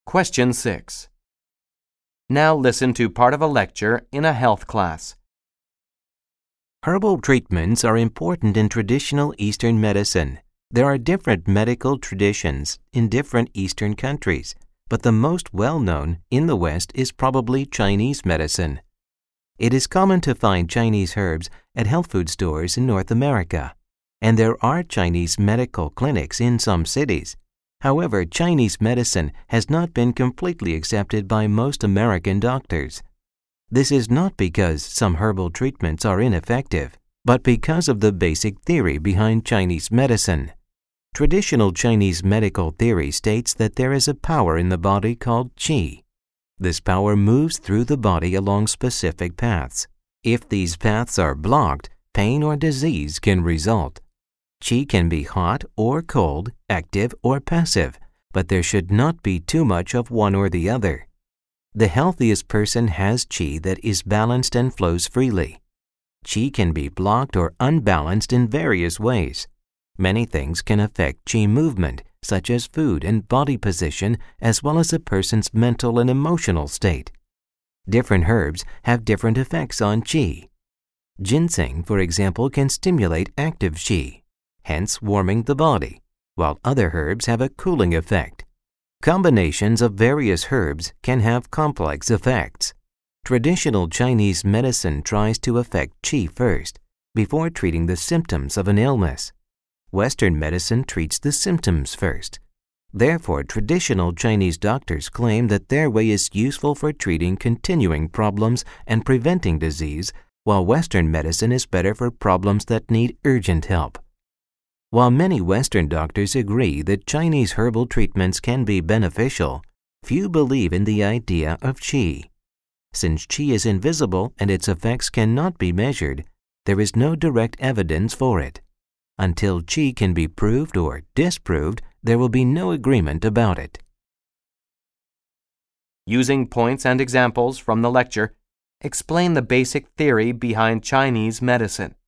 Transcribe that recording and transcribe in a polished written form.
Question 6. Now listen to part of a lecture in a health class. Herbal treatments are important in traditional Eastern medicine. There are different medical traditions in different Eastern countries, but the most well-known in the West is probably Chinese medicine. It is common to find Chinese herbs at health food stores in North America, and there are Chinese medical clinics in some cities. However, Chinese medicine has not been completely accepted by most American doctors. This is not because some herbal treatments are ineffective, but because of the basic theory behind Chinese medicine. Traditional Chinese medical theory states that there is a power in the body called qi. This power moves through the body along specific paths. If these paths are blocked, pain or disease can result. Qi can be hot or cold, active or passive, but there should not be too much of one or the other. The healthiest person has qi that is balanced and flows freely. Qi can be blocked or unbalanced in various ways. Many things can affect qi movement, such as food and body position, as well as a person's mental and emotional state. Different herbs have different effects on qi. Ginseng, for example, can stimulate active qi, hence warming the body, while other herbs have a cooling effect. Combinations of various herbs can have complex effects. Traditional Chinese medicine tries to affect qi first, before treating the symptoms of an illness. Western medicine treats the symptoms first. Therefore, traditional Chinese doctors claim that their way is useful for treating continuing problems and preventing disease, while Western medicine is better for problems that need urgent help. While many Western doctors agree that Chinese herbal treatments can be beneficial, few believe in the idea of qi. Since qi is invisible and its effects cannot be measured, there is no direct evidence for it. Until qi can be proved or disproved, there will be no agreement about it. Using points and examples from the lecture, explain the basic theory behind Chinese medicine.